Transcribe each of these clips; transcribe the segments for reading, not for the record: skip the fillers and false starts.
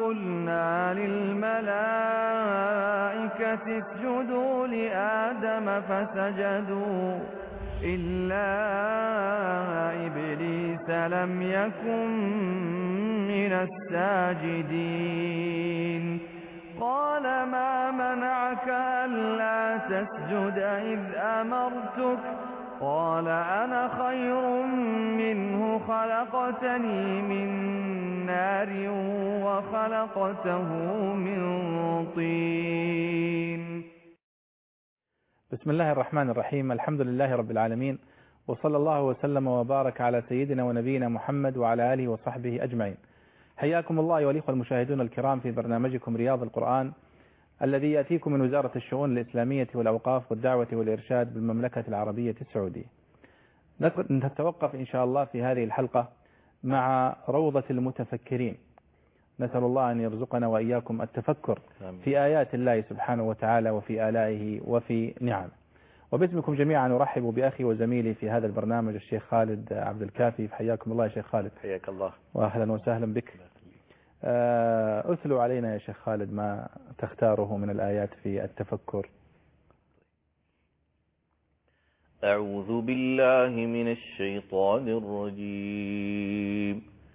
قلنا للملائكة اسجدوا لآدم فسجدوا إلا إبليس لم يكن من الساجدين قال ما منعك ألا تسجد إذ أمرتك قال أنا خير منه خلقتني من نار وخلقته من طين. بسم الله الرحمن الرحيم. الحمد لله رب العالمين، وصلى الله وسلم وبارك على سيدنا ونبينا محمد وعلى آله وصحبه أجمعين. حياكم الله أيها الإخوة المشاهدون الكرام في برنامجكم رياض القرآن الذي يأتيكم من وزارة الشؤون الإسلامية والأوقاف والدعوة والإرشاد بالمملكة العربية السعودية. نتوقف إن شاء الله في هذه الحلقة مع روضة المتفكرين. نسأل الله أن يرزقنا وإياكم التفكر في آيات الله سبحانه وتعالى وفي آلائه وفي نعمه. وباسمكم جميعا أرحب بأخي وزميلي في هذا البرنامج الشيخ خالد عبد الكافي. حياكم الله يا شيخ خالد. حياك الله وأهلا وسهلا بك. أثلوا علينا يا شيخ خالد ما تختاره من الآيات في التفكر. أعوذ بالله من الشيطان الرجيم.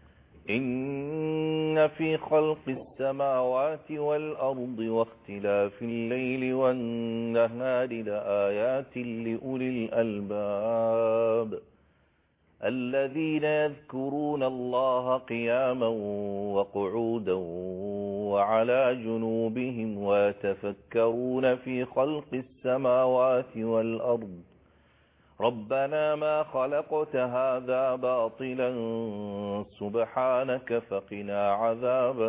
إن في خلق السماوات والأرض واختلاف الليل والنهار لآيات لأولي الألباب الذين يذكرون الله قياما وقعودا وعلى جنوبهم ويتفكرون في خلق السماوات والأرض ربنا ما خلقت هذا باطلا سبحانك فقنا عذاب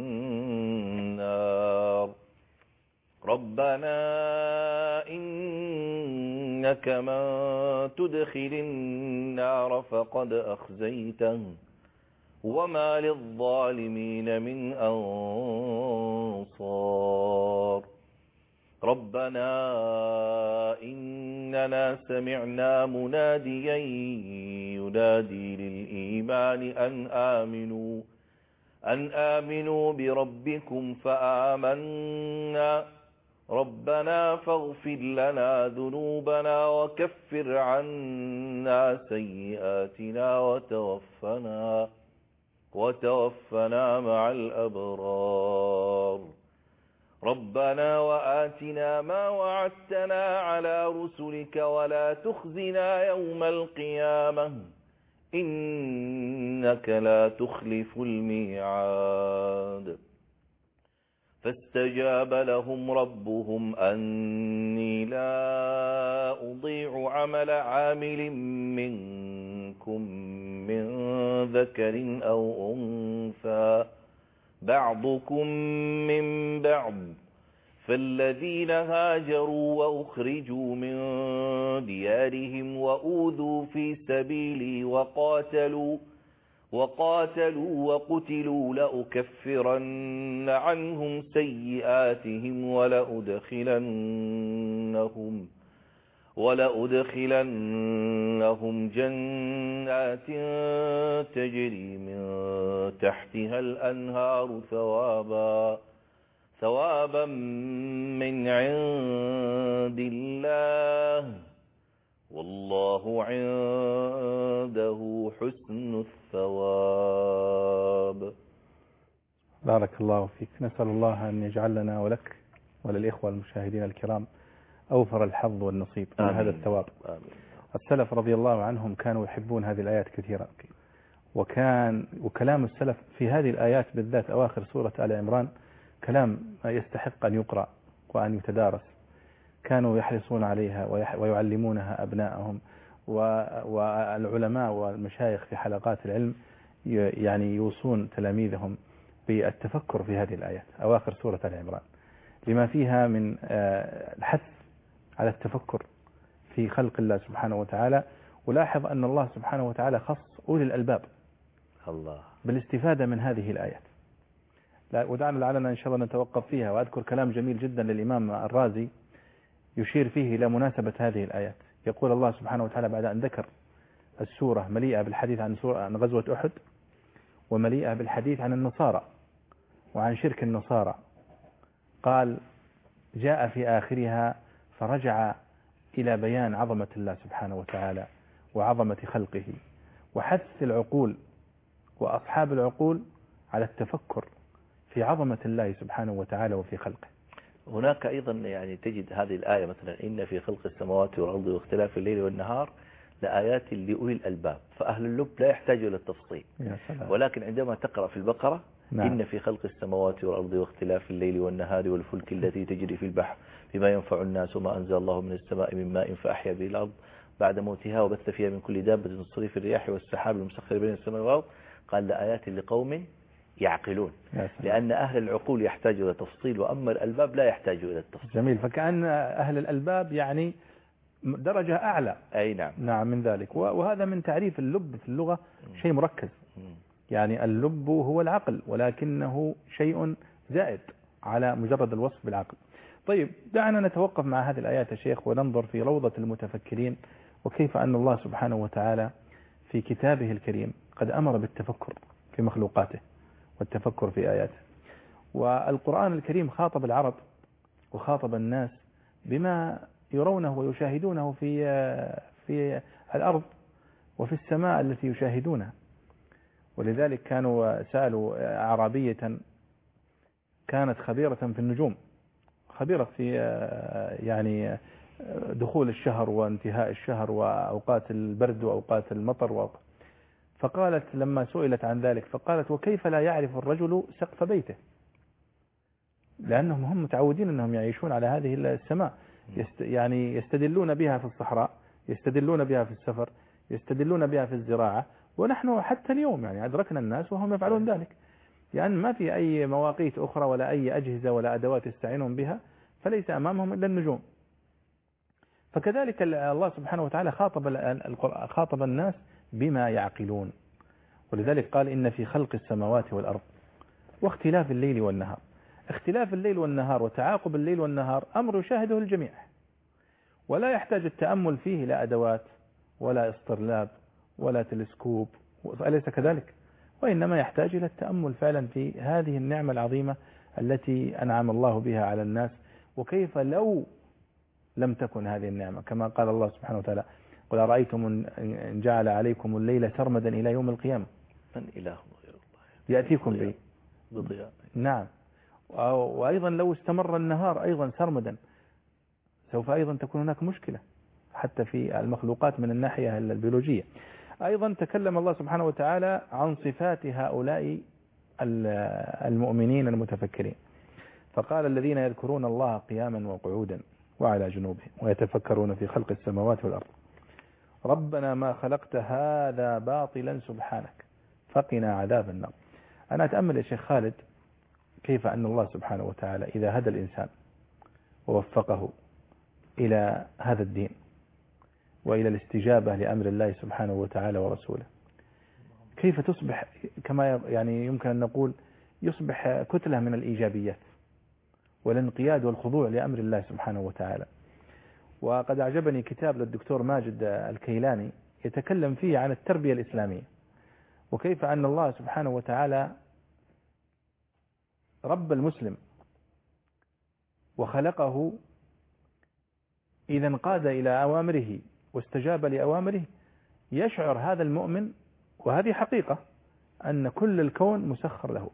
النار ربنا إنك من تدخل النار فقد أخزيته وما للظالمين من أنصار ربنا إننا سمعنا مناديا ينادي للإيمان أن آمنوا بربكم فآمنا ربنا فاغفر لنا ذنوبنا وكفر عنا سيئاتنا وتوفنا مع الأبرار ربنا وآتنا ما وعدتنا على رسلك ولا تخزنا يوم القيامة إنك لا تخلف الميعاد فاستجاب لهم ربهم أني لا أضيع عمل عامل منكم من ذكر أو أنثى بعضكم من بعض فالذين هاجروا وأخرجوا من ديارهم وأوذوا في سبيلي وقاتلوا وقتلوا لأكفرن عنهم سيئاتهم ولأدخلنهم جنات تجري من تحتها الأنهار ثوابا من عند الله والله عنده حسن الثواب. بارك الله فيك. نسأل الله أن يجعل لنا ولك وللإخوة المشاهدين الكرام أوفر الحظ والنصيب من هذا الثواب. آمين. السلف رضي الله عنهم كانوا يحبون هذه الآيات كثيرا، وكلام السلف في هذه الآيات بالذات أواخر سورة آل عمران كلام يستحق أن يقرأ وأن يتدارس. كانوا يحرصون عليها ويعلمونها أبنائهم، والعلماء والمشايخ في حلقات العلم يعني يوصون تلاميذهم بالتفكر في هذه الآيات أواخر سورة آل عمران لما فيها من الحث على التفكر في خلق الله سبحانه وتعالى. ولاحظ أن الله سبحانه وتعالى خص أولي الألباب بالاستفادة من هذه الآيات. ودعنا لعلنا إن شاء الله نتوقف فيها، وأذكر كلام جميل جدا للإمام الرازي يشير فيه إلى مناسبة هذه الآيات. يقول الله سبحانه وتعالى بعد أن ذكر السورة مليئة بالحديث عن غزوة أحد ومليئة بالحديث عن النصارى وعن شرك النصارى. قال جاء في آخرها فرجع إلى بيان عظمة الله سبحانه وتعالى وعظمة خلقه، وحث العقول وأصحاب العقول على التفكر في عظمة الله سبحانه وتعالى وفي خلقه. هناك أيضا يعني تجد هذه الآية مثلا إن في خلق السماوات والأرض واختلاف الليل والنهار لآيات لأولي الألباب، فأهل اللب لا يحتاجوا إلى التفصيل. ولكن عندما تقرأ في البقرة نعم. إن في خلق السماوات والأرض واختلاف الليل والنهار والفلك التي تجري في البحر بما ينفع الناس وما أنزل الله من السماء من ماء فأحيا به الأرض بعد موتها وبث فيها من كل دابة وتصريف الرياح والسحاب المسخر بين السماء والأرض، قال لآيات لقوم يعقلون، لأن أهل العقول يحتاجوا إلى تفصيل وأما الألباب لا يحتاجوا إلى التفصيل. جميل، فكأن أهل الألباب يعني درجة أعلى. أي نعم. نعم من ذلك، وهذا من تعريف اللب في اللغة شيء مركز. يعني اللب هو العقل ولكنه شيء زائد على مجرد الوصف بالعقل. طيب دعنا نتوقف مع هذه الآيات يا شيخ وننظر في روضة المتفكرين، وكيف أن الله سبحانه وتعالى في كتابه الكريم قد أمر بالتفكر في مخلوقاته والتفكر في آياته. والقرآن الكريم خاطب العرب وخاطب الناس بما يرونه ويشاهدونه في الأرض وفي السماء التي يشاهدونها. ولذلك كانوا سألوا أعرابية كانت خبيرة في النجوم، خبيرة في يعني دخول الشهر وانتهاء الشهر وأوقات البرد وأوقات المطر فقالت لما سئلت عن ذلك فقالت وكيف لا يعرف الرجل سقف بيته، لأنهم هم متعودين أنهم يعيشون على هذه السماء، يعني يستدلون بها في الصحراء، يستدلون بها في السفر، يستدلون بها في الزراعة، ونحن حتى اليوم يعني أدركنا الناس وهم يفعلون ذلك، يعني ما في أي مواقيت أخرى ولا أي أجهزة ولا أدوات يستعينون بها، فليس أمامهم إلا النجوم. فكذلك الله سبحانه وتعالى خاطب الناس بما يعقلون، ولذلك قال إن في خلق السماوات والأرض واختلاف الليل والنهار. اختلاف الليل والنهار وتعاقب الليل والنهار أمر يشاهده الجميع ولا يحتاج التأمل فيه لا أدوات ولا اسطرلاب ولا تلسكوب، أليس كذلك؟ وإنما يحتاج إلى التأمل فعلا في هذه النعمة العظيمة التي أنعم الله بها على الناس، وكيف لو لم تكن هذه النعمة، كما قال الله سبحانه وتعالى قل أرأيتم إن جعل عليكم الليل سرمدا إلى يوم القيامة من إله غير الله يأتيكم به بضياء. نعم، وأيضا لو استمر النهار أيضا سرمدا سوف أيضا تكون هناك مشكلة حتى في المخلوقات من الناحية البيولوجية. أيضا تكلم الله سبحانه وتعالى عن صفات هؤلاء المؤمنين المتفكرين، فقال الذين يذكرون الله قياما وقعودا وعلى جنوبهم ويتفكرون في خلق السماوات والأرض ربنا ما خلقت هذا باطلا سبحانك فقنا عذاب النار. أنا أتأمل يا شيخ خالد كيف أن الله سبحانه وتعالى إذا هدى الإنسان ووفقه إلى هذا الدين وإلى الاستجابة لأمر الله سبحانه وتعالى ورسوله، كيف تصبح كما يعني يمكن أن نقول يصبح كتلة من الإيجابيات والانقياد والخضوع لأمر الله سبحانه وتعالى. وقد أعجبني كتاب للدكتور ماجد الكيلاني يتكلم فيه عن التربية الإسلامية وكيف أن الله سبحانه وتعالى رب المسلم وخلقه إذا انقاد إلى أوامره واستجاب لأوامره يشعر هذا المؤمن، وهذه حقيقة، أن كل الكون مسخر له.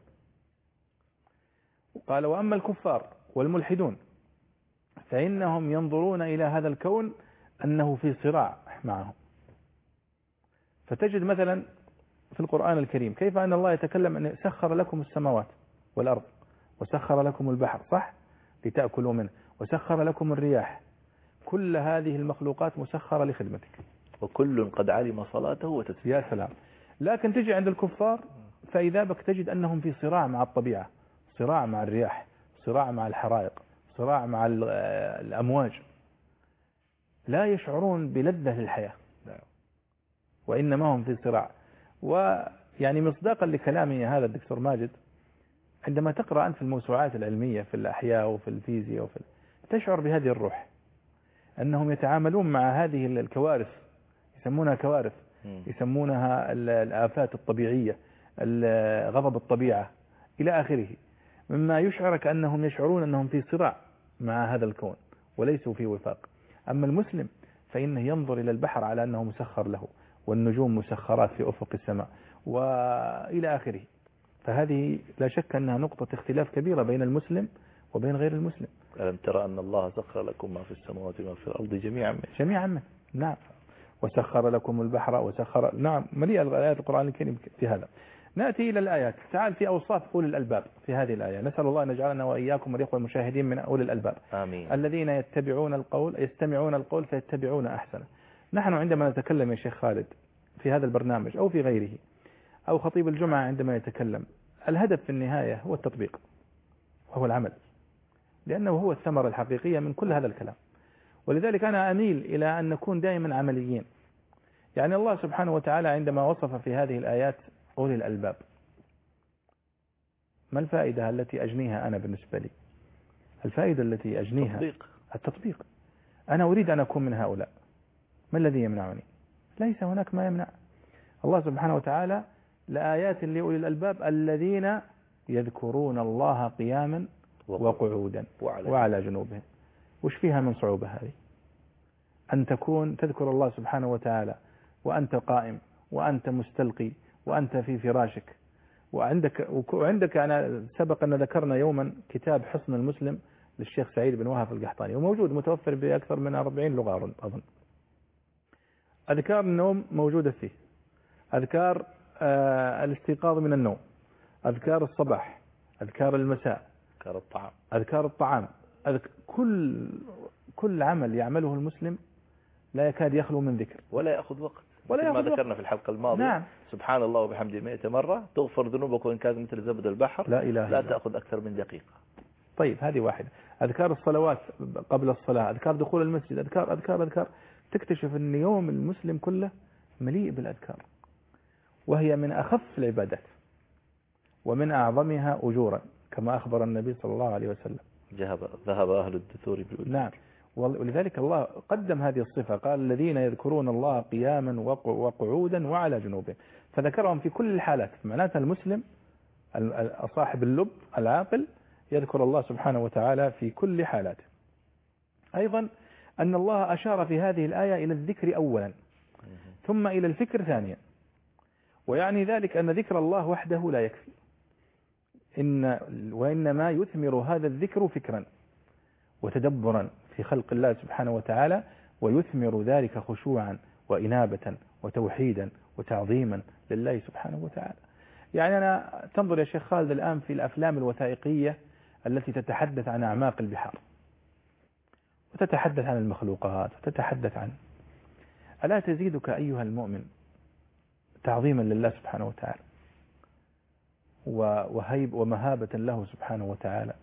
قال وأما الكفار والملحدون فإنهم ينظرون إلى هذا الكون أنه في صراع معهم. فتجد مثلا في القرآن الكريم كيف أن الله يتكلم أن سخر لكم السماوات والأرض وسخر لكم البحر صح لتأكلوا منه وسخر لكم الرياح، كل هذه المخلوقات مسخرة لخدمتك وكل قد علم صلاته وتسبيحه. يا سلام. لكن تجي عند الكفار فإذا بك تجد أنهم في صراع مع الطبيعة، صراع مع الرياح، صراع مع الحرائق، صراع مع الأمواج، لا يشعرون بلذة للحياة وإنما هم في صراع. ويعني مصداقا لكلامي هذا الدكتور ماجد، عندما تقرأ أنت في الموسوعات العلمية في الأحياء وفي الفيزياء تشعر بهذه الروح، أنهم يتعاملون مع هذه الكوارث، يسمونها كوارث، يسمونها الآفات الطبيعية، غضب الطبيعة، إلى آخره، مما يشعرك أنهم يشعرون أنهم في صراع مع هذا الكون وليسوا في وفاق. أما المسلم فإنه ينظر إلى البحر على أنه مسخر له، والنجوم مسخرات في أفق السماء وإلى آخره. فهذه لا شك أنها نقطة اختلاف كبيرة بين المسلم وبين غير المسلم. ألم ترى أن الله سخر لكم ما في السماوات وما في الأرض جميعا منه. نعم. وسخر لكم البحر وسخر، نعم، مليئة الآيات القرآن الكريم في هذا. نأتي إلى الآيات. تعال في أوصاف أولي الألباب في هذه الآية. نسأل الله أن يجعلنا وإياكم والإخوة المشاهدين من أولي الألباب. آمين. الذين يستمعون القول فيتبعون أحسنه. نحن عندما نتكلم يا شيخ خالد في هذا البرنامج أو في غيره، أو خطيب الجمعة عندما يتكلم، الهدف في النهاية هو التطبيق وهو العمل، لأنه هو الثمرة الحقيقية من كل هذا الكلام. ولذلك أنا أميل إلى أن نكون دائما عمليين. يعني الله سبحانه وتعالى عندما وصف في هذه الآيات أولي الألباب، ما الفائدة التي أجنيها أنا بالنسبة لي؟ الفائدة التي أجنيها التطبيق. أنا أريد أن أكون من هؤلاء. ما الذي يمنعني؟ ليس هناك ما يمنع. الله سبحانه وتعالى لآيات لأولي الألباب الذين يذكرون الله قياما وقعودا وعلى جنوبهم. وش فيها من صعوبة هذه؟ أن تذكر الله سبحانه وتعالى وأنت قائم وأنت مستلقي وأنت في فراشك وعندك أنا سبق أن ذكرنا يوما كتاب حصن المسلم للشيخ سعيد بن وهب القحطاني، وموجود متوفر بأكثر من 40 لغة أظن. أذكار النوم موجودة فيه، أذكار الاستيقاظ من النوم، أذكار الصباح، أذكار المساء، أذكار الطعام. كل عمل يعمله المسلم لا يكاد يخلو من ذكر ولا يأخذ وقت. ما ذكرنا في الحلقة الماضية. نعم. سبحان الله وبحمده 100 مرة تغفر ذنوبك وإن كانت مثل زبد البحر. لا تأخذ أكثر من دقيقة. طيب هذه واحدة. أذكار الصلوات قبل الصلاة، أذكار دخول المسجد، أذكار أذكار أذكار. تكتشف أن يوم المسلم كله مليء بالأذكار، وهي من أخف العبادات ومن أعظمها أجورا كما أخبر النبي صلى الله عليه وسلم. ذهب أهل الدثور بالأجور. نعم. ولذلك الله قدم هذه الصفة، قال الذين يذكرون الله قياما وقعودا وعلى جنوبهم، فذكرهم في كل الحالات. معناتها المسلم صاحب اللب العاقل يذكر الله سبحانه وتعالى في كل حالاته. أيضا أن الله أشار في هذه الآية إلى الذكر أولا ثم إلى الفكر ثانيا، ويعني ذلك أن ذكر الله وحده لا يكفي، وإنما يثمر هذا الذكر فكرا وتدبرا في خلق الله سبحانه وتعالى، ويثمر ذلك خشوعا وإنابة وتوحيدا وتعظيما لله سبحانه وتعالى. يعني أنا تنظر يا شيخ خالد الآن في الأفلام الوثائقية التي تتحدث عن أعماق البحار وتتحدث عن المخلوقات وتتحدث عن، ألا تزيدك أيها المؤمن تعظيما لله سبحانه وتعالى وهيب ومهابة له سبحانه وتعالى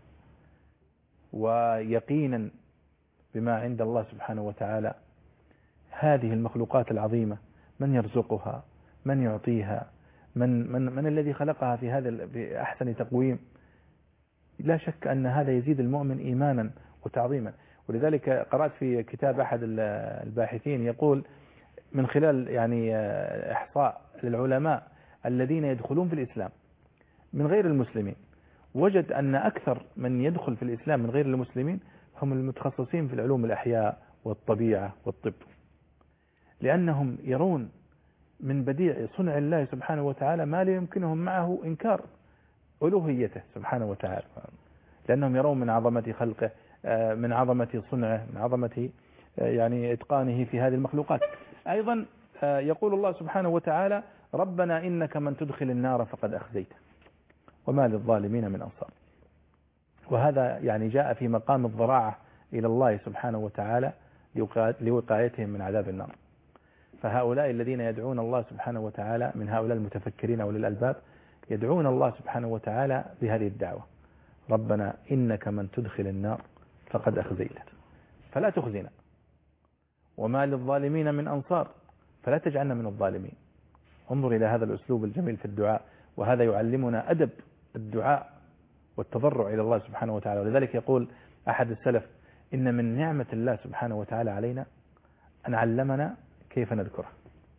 ويقينا بما عند الله سبحانه وتعالى؟ هذه المخلوقات العظيمة من يرزقها؟ من يعطيها؟ من الذي خلقها في هذا بأحسن تقويم؟ لا شك أن هذا يزيد المؤمن إيمانا وتعظيما. ولذلك قرأت في كتاب أحد الباحثين يقول من خلال يعني إحصاء للعلماء الذين يدخلون في الإسلام من غير المسلمين، وجد أن أكثر من يدخل في الإسلام من غير المسلمين هم المتخصصين في العلوم الأحياء والطبيعة والطب، لأنهم يرون من بديع صنع الله سبحانه وتعالى ما لا يمكنهم معه إنكار ألوهيته سبحانه وتعالى، لأنهم يرون من عظمة خلقه، من عظمة صنعه، من عظمة يعني إتقانه في هذه المخلوقات. أيضا يقول الله سبحانه وتعالى ربنا إنك من تدخل النار فقد أخزيته وما للظالمين من أنصار. وهذا يعني جاء في مقام الضراعة إلى الله سبحانه وتعالى لوقايتهم من عذاب النار. فهؤلاء الذين يدعون الله سبحانه وتعالى من هؤلاء المتفكرين أولي الألباب يدعون الله سبحانه وتعالى بهذه الدعوة ربنا إنك من تدخل النار فقد أخزيته فلا تخزنا وما للظالمين من أنصار فلا تجعلنا من الظالمين. انظر إلى هذا الأسلوب الجميل في الدعاء، وهذا يعلمنا أدب الدعاء والتضرع إلى الله سبحانه وتعالى. ولذلك يقول أحد السلف إن من نعمة الله سبحانه وتعالى علينا أن علمنا كيف نذكره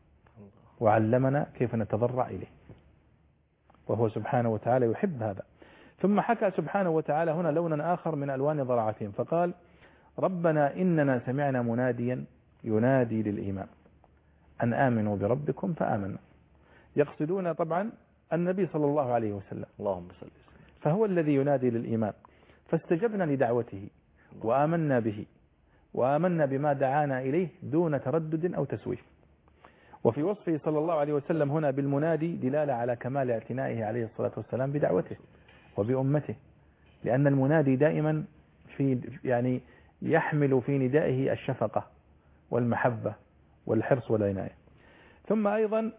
وعلمنا كيف نتضرع إليه، وهو سبحانه وتعالى يحب هذا. ثم حكى سبحانه وتعالى هنا لونا آخر من ألوان ضراعتهم فقال ربنا إننا سمعنا مناديا ينادي للإيمان أن آمنوا بربكم فآمنا، يقصدون طبعا النبي صلى الله عليه وسلم، اللهم صل وسلم، فهو الذي ينادي للإيمان، فاستجبنا لدعوته وآمنا به وآمنا بما دعانا إليه دون تردد أو تسويف. وفي وصفه صلى الله عليه وسلم هنا بالمنادي دلالة على كمال اعتنائه عليه الصلاة والسلام بدعوته وبأمته، لأن المنادي دائما يعني يحمل في ندائه الشفقة والمحبة والحرص والعناية. ثم أيضا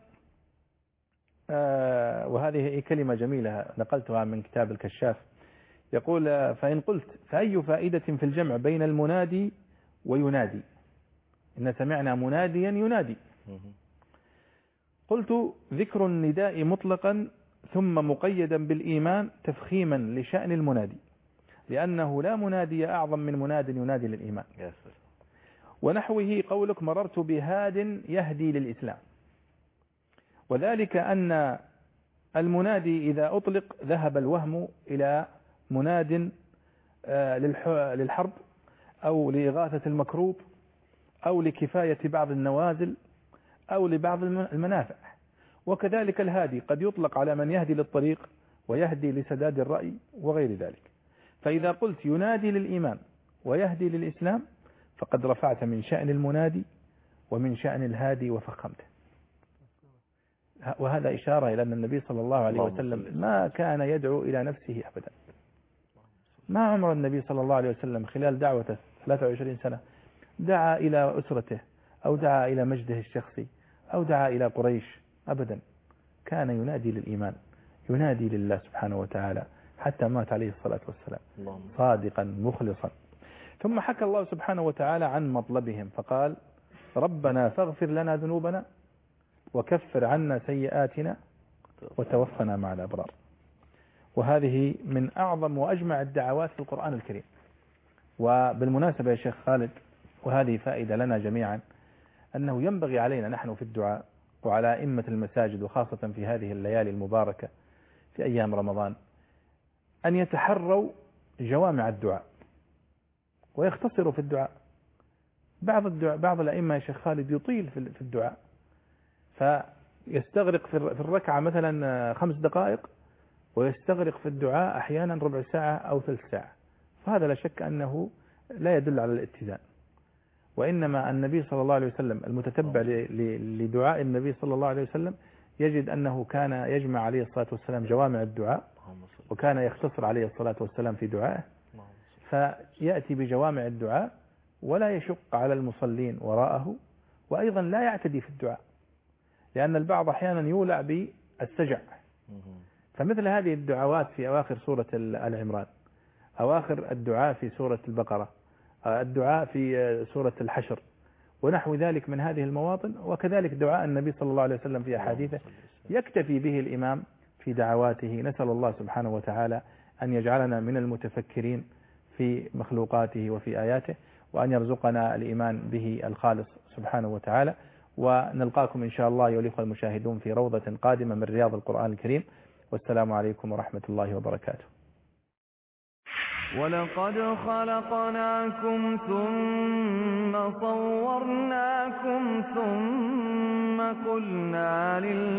وهذه كلمة جميلة نقلتها من كتاب الكشاف، يقول فإن قلت فأي فائدة في الجمع بين المنادي وينادي؟ إن سمعنا مناديا ينادي. قلت ذكر النداء مطلقا ثم مقيدا بالإيمان تفخيما لشأن المنادي، لأنه لا منادي أعظم من مناد ينادي للإيمان. ونحوه قولك مررت بهاد يهدي للإسلام، وذلك أن المنادي إذا أطلق ذهب الوهم إلى مناد للحرب أو لإغاثة المكروب أو لكفاية بعض النوازل أو لبعض المنافع. وكذلك الهادي قد يطلق على من يهدي للطريق ويهدي لسداد الرأي وغير ذلك. فإذا قلت ينادي للإيمان ويهدي للإسلام فقد رفعت من شأن المنادي ومن شأن الهادي وفخمته. وهذا إشارة إلى أن النبي صلى الله عليه وسلم ما كان يدعو إلى نفسه أبدا. ما عمر النبي صلى الله عليه وسلم خلال دعوته 23 سنة دعا إلى أسرته أو دعا إلى مجده الشخصي أو دعا إلى قريش أبدا، كان ينادي للإيمان، ينادي لله سبحانه وتعالى حتى مات عليه الصلاة والسلام صادقا مخلصا. ثم حكى الله سبحانه وتعالى عن مطلبهم فقال ربنا فاغفر لنا ذنوبنا وكفر عنا سيئاتنا وتوفنا مع الأبرار. وهذه من أعظم وأجمع الدعوات في القرآن الكريم. وبالمناسبة يا شيخ خالد، وهذه فائدة لنا جميعا، أنه ينبغي علينا نحن في الدعاء وعلى أئمة المساجد وخاصة في هذه الليالي المباركة في أيام رمضان أن يتحروا جوامع الدعاء ويختصروا في الدعاء. بعض الأئمة يا شيخ خالد يطيل في الدعاء، فيستغرق في الركعة مثلا 5 دقائق ويستغرق في الدعاء أحيانا ربع ساعة أو ثلث ساعة. فهذا لا شك أنه لا يدل على الاتزان، وإنما النبي صلى الله عليه وسلم المتتبع لدعاء النبي صلى الله عليه وسلم يجد أنه كان يجمع عليه الصلاة والسلام جوامع الدعاء، وكان يختصر عليه الصلاة والسلام في دعائه، فيأتي بجوامع الدعاء ولا يشق على المصلين وراءه، وأيضا لا يعتدي في الدعاء، لأن البعض أحيانا يولع بالسجع. فمثل هذه الدعوات في أواخر سورة آل عمران، أواخر الدعاء في سورة البقرة، الدعاء في سورة الحشر ونحو ذلك من هذه المواطن، وكذلك دعاء النبي صلى الله عليه وسلم في أحاديثه يكتفي به الإمام في دعواته. نسأل الله سبحانه وتعالى أن يجعلنا من المتفكرين في مخلوقاته وفي آياته، وأن يرزقنا الإيمان به الخالص سبحانه وتعالى. ونلقاكم إن شاء الله أيها الإخوة المشاهدون في روضة قادمة من رياض القرآن الكريم، والسلام عليكم ورحمة الله وبركاته. ولقد خلقناكم ثم صورناكم ثم قلنا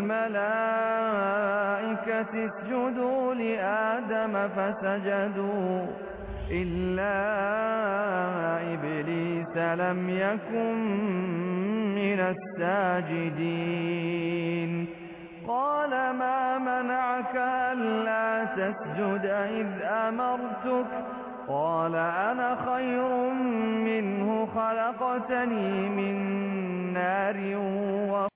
للملائكة اسجدوا لآدم فسجدوا إلا إبليس لم يكن من الساجدين. قال ما منعك ألا تسجد إذ أمرتك؟ قال أنا خير منه خلقتني من نار